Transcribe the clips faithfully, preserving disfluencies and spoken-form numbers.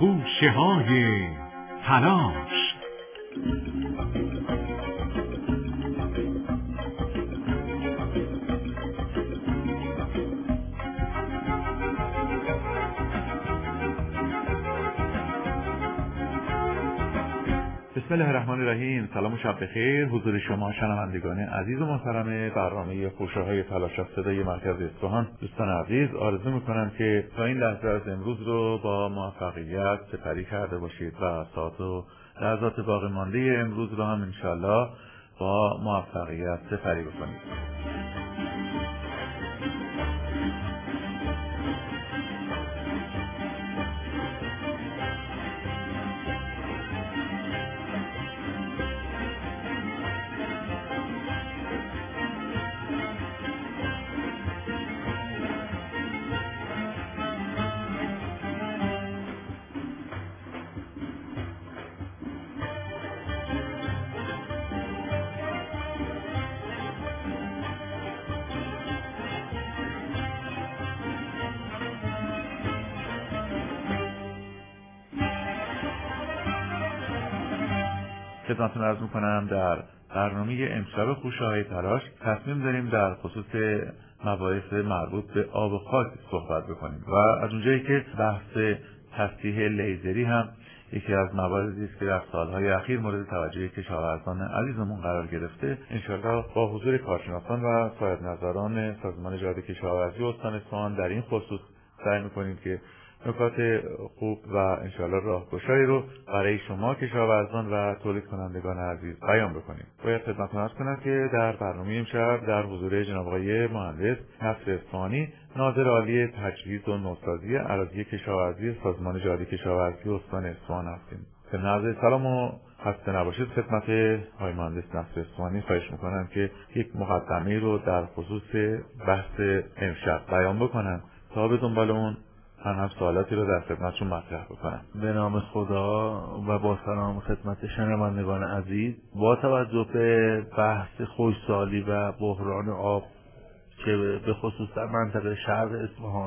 خوشه های تلاش. بسم الله الرحمن الرحیم. سلام و شب بخیر حضور شما شنوندگان عزیز و محترم برنامه خوشه های تلاش از صدای مرکز اصفهان. دوستان عزیز، آرزو میکنم که تا این لحظه از امروز رو با موفقیت سپری کرده باشید و ساعت و لحظات باقی مانده امروز رو هم انشالله با موفقیت سپری بکنید. خدمتتون عرض میکنم در برنامه امشب خوشه های تلاش تصمیم داریم در خصوص مباحث مربوط به آب و خاک صحبت بکنیم و از اونجایی که بحث تصحیح لیزری هم یکی از مواردی است که در سالهای اخیر مورد توجه کشاورزان عزیزمون قرار گرفته، انشاءالله با حضور کارشناسان و صاحب نظران سازمان جهاد کشاورزی استان اصفهان در این خصوص سعی میکنیم که نکات خوب و انشاءالله راهگشایی رو برای شما کشاورزان و تولید کنندگان عزیز بیان بکنیم. باید خدمتتون عرض کنم که در برنامه امشب در حضور جناب آقای مهندس نصر اصفهانی، ناظر عالی تجهیز و نوسازی اراضی کشاورزی سازمان جهاد کشاورزی استان اصفهان هستیم. ضمن سلام و خسته نباشید خدمت آقای مهندس نصر اصفهانی خواهش میکنم که یک مقدمه رو در خصوص بحث امشب بیان بکنن تا به دنبال اون من هم سوالاتی رو در خدمتشون مطرح بکنم. به نام خدا و با سلام خدمت شنوندگان عزیز، با توجه به بحث خشکسالی و بحران آب که به خصوص در منطقه شرق اصفهان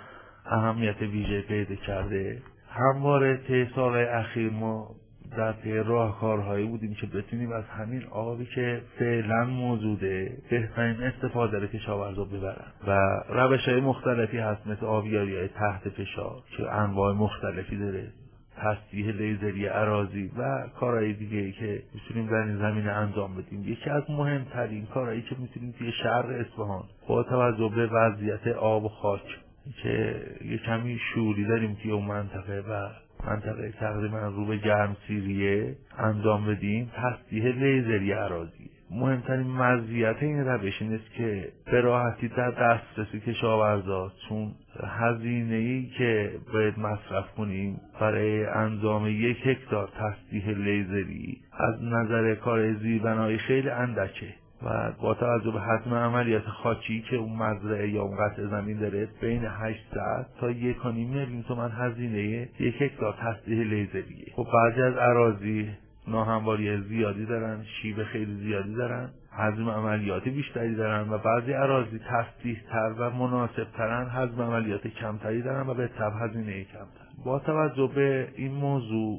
اهمیت ویژه پیدا کرده، همواره طی سالهای اخیر ما در پی راهکارهایی بودیم که بتونیم از همین آبی که فعلا موجوده بهترین استفاده رو کشاورزا ببرن و روش‌های مختلفی هست، مثل آبیاری‌های تحت فشار که انواع مختلفی داره، تصحیح لیزری اراضی و کارهای دیگه‌ای که میتونیم در این زمینه انجام بدیم. یکی از مهمترین کارهایی که میتونیم توی شرق اصفهان با توجه به وضعیت آب و خاک که یه کمی شوری داریم توی اون منطقه و منطقه تقریبا رو به گرمسیریه انجام بدیم، تصحیح لیزری اراضی. مهمترین مزیت این روش این است که به راحتی در دسترس کشاورزاست، چون هزینه‌ای که باید مصرف کنیم برای انجام یک هکتار تصحیح لیزری از نظر کار زیربنایی خیلی اندکه و با توجه به حجم عملیات خاکی که اون مزرعه یا اون قطع زمین داره، بین هشتصد تا یک و نیم میلیون تومان هزینه یک هکتار تصحیح لیزریه. خب بعضی از اراضی ناهمواری زیادی دارن، شیب خیلی زیادی دارن، حجم عملیاتی بیشتری دارن و بعضی اراضی تصحیح تر و مناسب ترن، حجم عملیات کمتری دارن و به تبع هزینه کمتر. با توجه به این موضوع،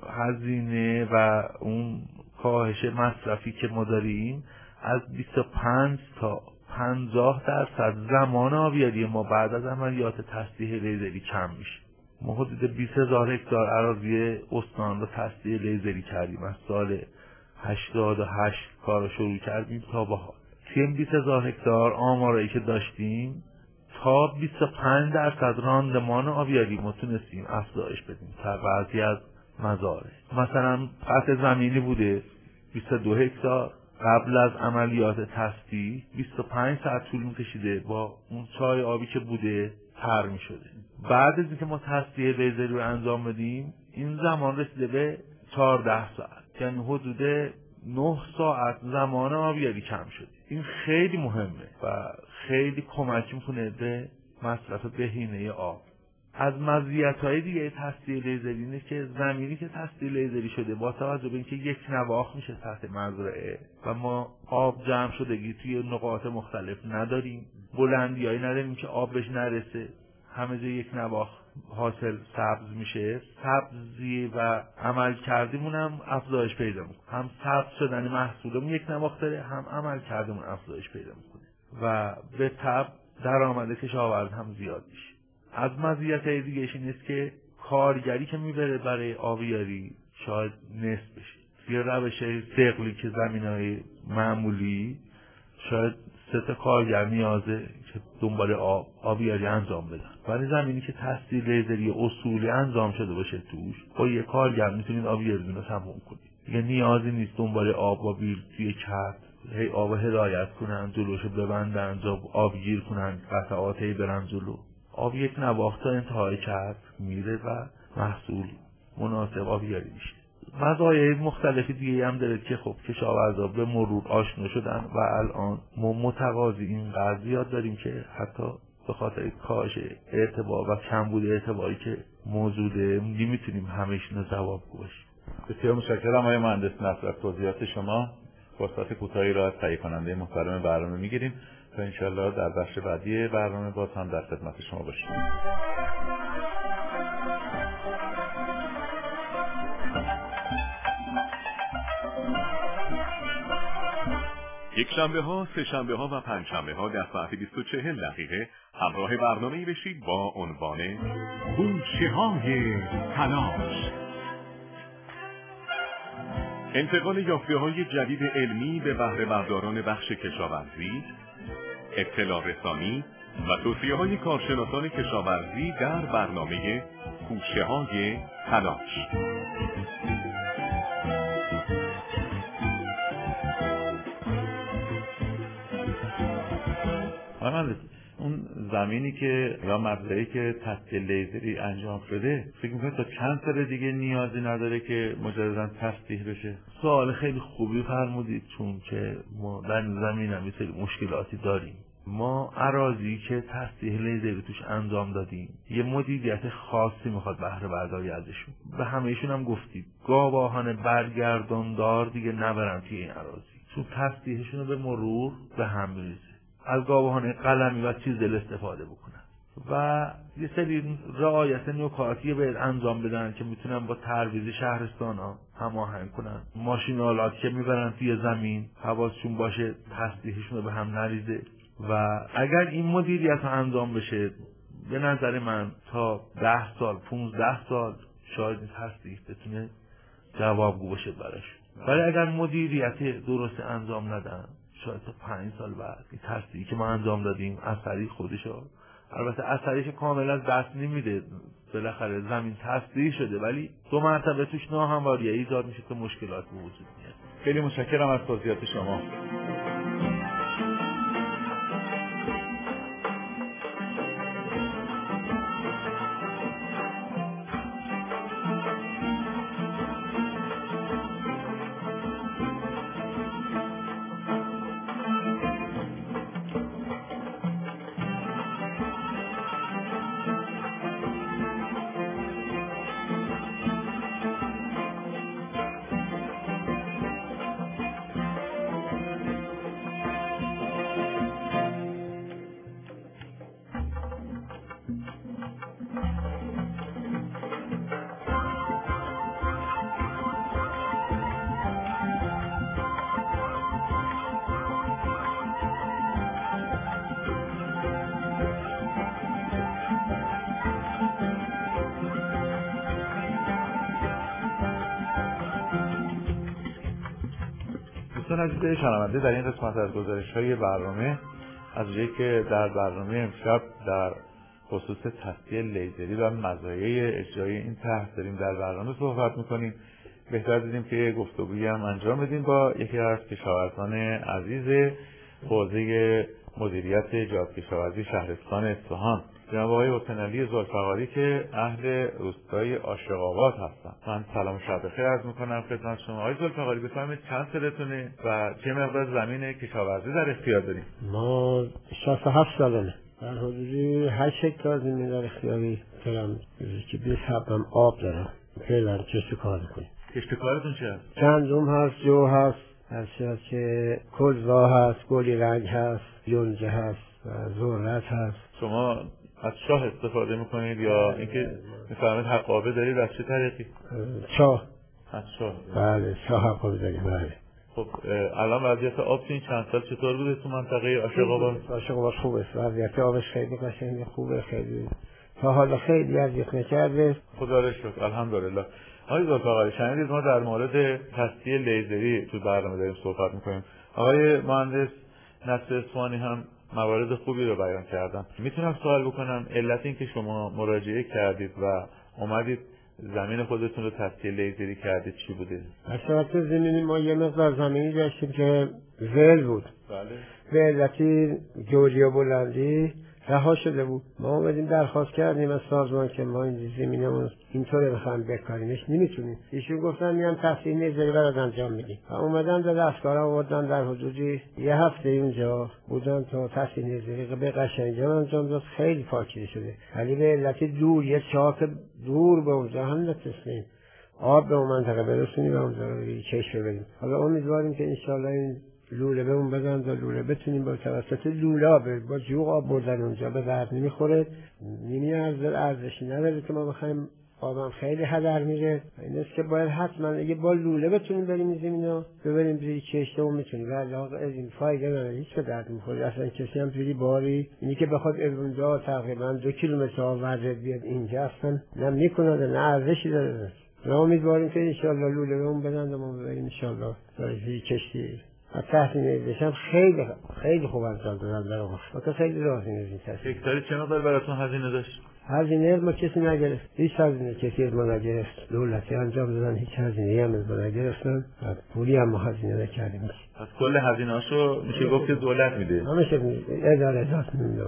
هزینه و اون کاهش مصرفی که ما داریم، از بیست و پنج تا پنجاه درصد زمان آبیاری ما بعد از عملیات تصحیح لیزری کم میشه. ما حدود بیست هزار هکتار اراضی استان رو تصحیح لیزری کردیم، از سال هشتاد و هشت کار رو شروع کردیم تا به حال. توی این بیست هزار هکتار آمارایی که داشتیم تا بیست و پنج درصد راندمان آبیاری ما تونستیم افزایش بدیم تا بعضی از مزارع. مثلا قطع زمینی بوده بیست و دو هکتار، قبل از عملیات تصحیح بیست و پنج ساعت طول می‌کشیده با اون چای آبی که بوده تر می‌شده. بعد از اینکه ما تصحیح لیزری رو انجام بدیم، این زمان رسیده به چهارده ساعت، یعنی حدود نه ساعت زمان آبیاری کم شده. این خیلی مهمه و خیلی کمک می‌کنه به مصرف بهینه آب. از مزیت‌های دیگه تصحیح لیزری اینه که زمینی که تصحیح لیزری شده با توجه به اینکه یک نواخت میشه تحت مزرعه و ما آب جمع شدگی توی نقاط مختلف نداریم، بلندیایی نداریم که آب بهش نرسه، همه جا یک نواخت حاصل سبز میشه، سبزی و عمل کردیمون هم افزایش پیدا میکنه. هم سبز شدن محصولمون یک نواخت داره، هم عمل کردیمون افزایش پیدا میکنه و به تبع درآمد کشاورز هم زیاد میشه. از مزیت‌های دیگه‌اش این است که کارگری که میبره برای آبیاری شاید نصف بشه. یه روش سقلی که زمین‌های معمولی شاید سه تا کارگر نیازه که دنبال آب آبیاری انجام بدن، ولی زمینی که تصدیل لیزری اصولی انجام شده باشه توش با یه کارگر میتونید آبیاریتون رو تموم کنید. دیگه نیازی نیست دنبال آب با بیل توی کت هی آب هدایت کنن، جلوشو ببندن، جا آبگیر کنن، قطعاتی برن جلو. آب یک نواخت تا انتهای کت میره و محصول مناسب آبیاری میشه. مزایای مختلفی دیگه هم داره که خب کشاورزا به مرور آشنا شدن و الان ما متقاضی اینقدر زیاد داریم که حتی به خاطر کاهش اعتبار و کمبود اعتباری که موجوده نمیتونیم همه‌شون رو جوابگو باشیم. بسیار متشکرم آقای مهندس نصر از توضیحات شما. فرصت کوتاهی را از تهیه کننده محترم برنامه میگیریم تا انشالله در بخش بعدی برنامه باز هم در خدمت شما باشیم. یک شنبه ها، سه شنبه ها و پنج شنبه ها در ساعت بیست و چهل دقیقه همراه برنامه‌ای بشید با عنوان خوشه های تلاش. انتقال یافته‌های جدید علمی به بهره برداران بخش کشاورزی، اطلاع رسانی و توصیه‌های کارشناسان کشاورزی در برنامه خوشه های تلاش. مهندس، اون زمینی که یا مبدعی که تصدیل لیزری انجام شده فکر میکنید تا چند سال دیگه نیازی نداره که مجدداً تصدیح بشه؟ سوال خیلی خوبی فرمودید، چون که ما در زمین هم یه سری مشکلاتی داریم. ما اراضی که تصدیح لیزری توش انجام دادیم یه مدیریت خاصی میخواد بهره برداری ازشون. به همهشون هم گفتید گاواهان برگرداندار دیگه نبرن توی این اراضی، چون تصدیحشون رو به مرور به هم میریزه. از گاواهان قلمی و چیزل استفاده بکنن و یه سری رعایت نکاتی باید انجام بدن که میتونن با تعویض شهرستان ها هماهنگ کنن. ماشینالات که میبرن توی زمین حواسشون باشه تصدیحشون رو به هم نریزه و اگر این مدیریت ها انجام بشه به نظر من تا ده سال پونزده سال شاید این تصدیح بتونه جوابگو باشه براش. ولی اگر مدیریت درست انجام ندن شاید تا پنج سال بعد این تصدیحی که ما انجام دادیم اثری خودشو، البته اثریش کاملا از دست نمیده، بالاخره زمین تصدیح شده ولی دو مرتبه توش ناهمواری ایجاد میشه که مشکلات به وجود میاد. خیلی متشکرم از توضیحات شما. دوستان عزیز شنونده، در این قسمت از گزارش‌های برنامه از جایی که در برنامه امشب در خصوص تصدیح لیزری و مزایای اجرای این طرح داریم در برنامه صحبت می‌کنیم، بهتر دیدیم که گفتگویی هم انجام بدیم با یکی از کشاورزان عزیز حوزه مدیریت جهاد کشاورزی شهرستان اصفهان، جناب آقای حسین علی ذوالفقاری که اهل روستای عاشق‌آباد هستن. من سلام و شب بخیر عرض می‌کنم خدمت شما. آقای ذوالفقاری، بفرمایید چند سالتونه و چه مقدار زمین کشاورزی در اختیار داریم؟ ما شصت و هفت سالمه. در حدود هشت هکتار زمین در اختیاری دارم که به حسابم آب دارم. فعلا چه کار می‌کنیم؟ کشت کارتون چه هست؟ گندم هست، جو هست، در صورت که کلزا هست، گلی رنگ هست، یونجه هست و ذرت هست. شما از شاه استفاده میکنید یا اینکه میفرمایید حقابه دارید از چه طریقی؟ شاه. از شاه. بله شاه حقابه دارید. بله. خب الان وضعیت آب تو این چند سال چطور بوده تو منطقه عاشق‌آباد؟ عاشق‌آباد خوبه، وضعیت آبش خیلی قشنگه، خوبه، خیلی تا حالا خیلی اذیت نکرده. خدا رو شکر، الحمدلله. آقای ذوالفقاری، شنیدید ما در مورد تصفیه لیزری تو برنامه داریم صحبت میکنیم. آقای مهندس نصر اصفهانی هم موارد خوبی رو بیان کردن. میتونم سوال بکنم علت این که شما مراجعه کردید و اومدید زمین خودتون رو تصفیه لیزری کردید چی بوده؟ اصلا زمینی ما یه مقدار زمینی داشتیم که ول بود. بله. به علتی جوری و بلندی رها شده بود. ما اومدیم درخواست کردیم از سازمان که ما این زمینمون اینطوری بخوایم بکاریمش نمیتونیم. ایشون گفتن میام تصفیه لیزری برات انجام میدیم. و اومدن به دستکارا آوردن در حدودی یه هفته اونجا بودن تا تصفیه لیزری به قشنگی انجام داد، خیلی پاکیزه شده. ولی به علت دور یه چاک دور به اونجا هم نتونستیم آب به اون منطقه برسونیم و اونجا رو چشم ببریم. حالا امیدواریم که انشالله این لوله به اون بدن تا لوله بتونیم با توسط لوله آب با جوغ آب بردن اونجا به درد نمیخوره، نیمی ارزشی نداره که ما بخوایم آبم خیلی هدر میره. این است که باید حتما اگه با لوله بتونیم بریم زمینا ببریم زیر کشته و میتونیم ولی آقا از این فایده نداره، هیچ به درد نمیخوره اصلا. کسی هم زیر باری اینی که بخواد اونجا تقریبا دو کیلومتر آورده بیاد اینجا اصلا نه میکنه نه ارزشی داره. ما امیدواریم که ان شاء الله لوله به اون بدن ما ببریم ان شاء الله زیر کشتی. تحسین داشتم خیلی خیلی خوب انجام دادن در آقا ما خیلی راضی نیستیم. هکتاری چه مقدار براتون هزینه داشت؟ هزینه ما کسی نگرفت، هیچ هزینه کسی از ما نگرفت. دولتی انجام دادن، هیچ هزینه هم از ما نگرفتن و پولی هم ما هزینه نکردیم. پس کل هزینه هاشو میشه گفت که دولت میده؟ همیشه اداره دست میده،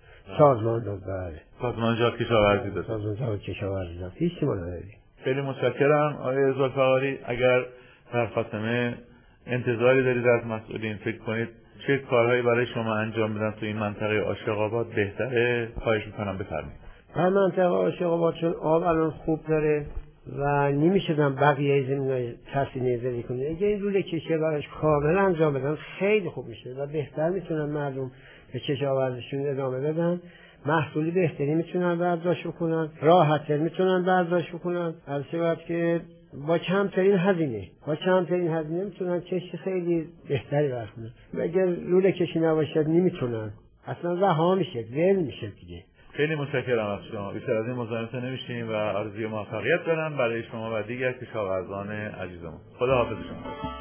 سازمان داد. بله سازمان جهاد کشاورزی داد. سازمان جهاد کشاورزی داد، هیچ ما ندادیم. خیلی متشکرم آقای ذوالفقاری. اگر در خاتمه انتظاری دارید از مسئولین، فکر کنید چه کارهایی برای شما انجام بدن تو این منطقه عاشق‌آباد بهتره، خواهش میکنم بفرمایید. در منطقه عاشق‌آباد چون آب الان خوب داره و نمیشدن بقیه زمینای تصفیه لیزری کنید، اگه این لوله کشی براش کامل انجام بدن خیلی خوب میشه و بهتر میتونن مردم به کشاورزیشون ادامه بدن، محصولی بهتری میتونن برداشت بکنن، راحت‌تر میتونن برداشت بکنن، از صورت که با کمترین هزینه با کمترین هزینه میتونن کشتی خیلی بهتری برکنن. و اگر لوله کشی نباشد نمیتونن، اصلا رها میشه، ول میشه دیگه. خیلی متشکرم از شما. بیشتر از این مزاحمت نمیشیم و آرزوی موفقیت دارم برای شما و دیگر کشاورزان عزیزمون. خدا حافظ شما.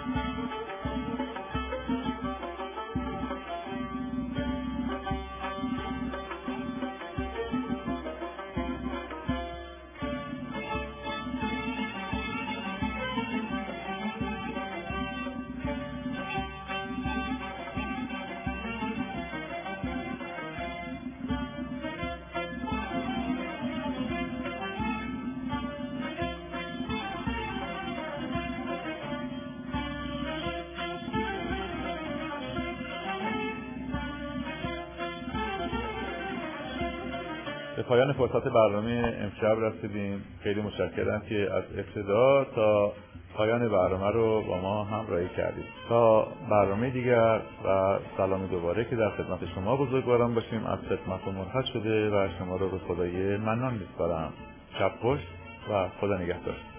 به پایان فرصت برنامه امشب رسیدیم. خیلی متشکرم که از ابتدا تا پایان برنامه رو با ما همراهی کردید. تا برنامه دیگر و سلام دوباره که در خدمت شما بزرگواران باشیم از خدمت مرخص شده و شما رو به خدای منان میسپارم. شب خوش و خدا نگهدار.